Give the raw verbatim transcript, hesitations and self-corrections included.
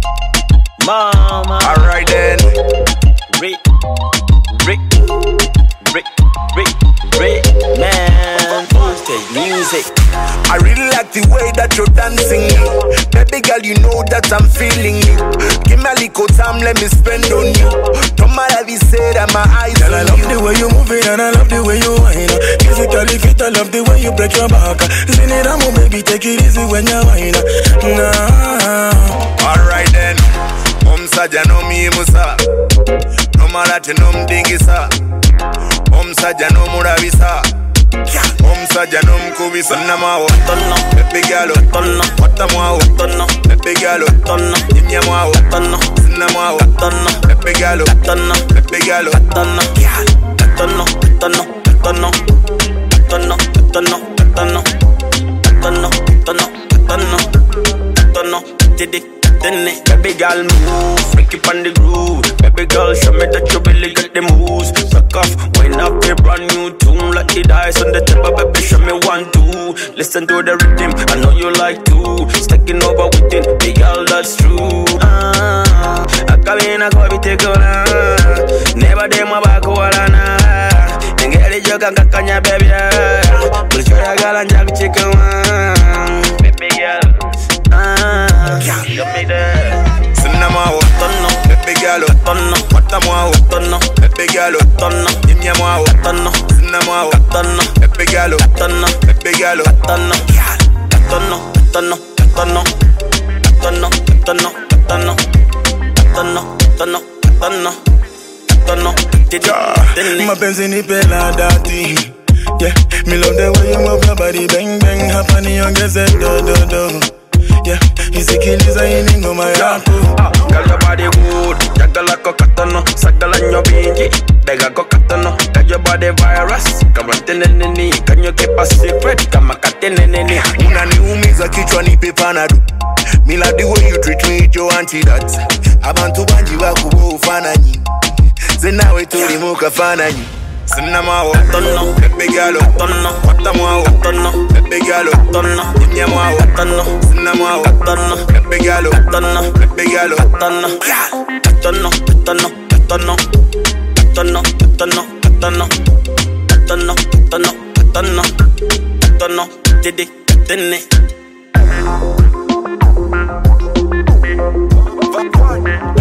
Mama. Alright then. Rick, Rick, Rick, Rick, Rick, man. Take music. I really like the way that you're dancing. Baby girl, you know that I'm feeling you. Give me a little time, let me spend on you. Don't matter if you say that my eyes girl, on I love you. the way you move it and I love the way you whine. Physically fit, I love the way you break your back. Spin it down, baby, take it easy when you whine. Nah. Alright then. Saja no mi musa, no marate no mdingisa. Om saja no murabisa, om saja no mkubisa. Namawo, baby girl, watamawo, baby girl, nyamwawo, namawo, baby girl, baby girl. Tono, tono, tono, tono, tono, tono, tono, tono, tono, tono, did baby girl move, freak it on the groove. Baby girl, show me that you really got the moves. Suck off, wind up a brand new tune like the dice on the table. Baby, show me one, two. Listen to the rhythm, I know you like to. Sticking over with it, big girl, that's true. Ah, I come in, I go be take on. Never dem my back, walana. And get it, you can kanya, baby. But you're a girl and jack chicken. Baby girl. Ah, you made it. Sinamawo, tono, baby girl, tono, watamawo, tono, baby girl, tono, nyamwawo, tono, sinamawo, tono, baby girl, tono, baby girl, tono, tono, tono, tono, tono, tono, tono, tono, tono, tono, tono, tono. Mapenzi ni pela dati. Yeah, me love the way you move your body, bang bang, hapani ongeze do do do. Yeah, isikiliza hii ngoma yako. Girl, your body good. Jagala ko katono, sagala nyo bingi. Dega ko katono, got your body virus. Kama teneneni, can you keep a secret? Kama kateneneni. Unaniumiza kichwa nipe panado. Me like the way you treat me, your antidote. Abantu banji wako ufananyi. Zinawe tuli muka fananyi. Sinamawo, tono, baby girl, tono, watamawo, tono, baby girl, tono, nyamwawo, tono, sinamawo, tono, baby girl, tono, baby girl, tono, tono, tono, tono, tono, tono, tono, tono, tono, tono, tono, did it, didn't it?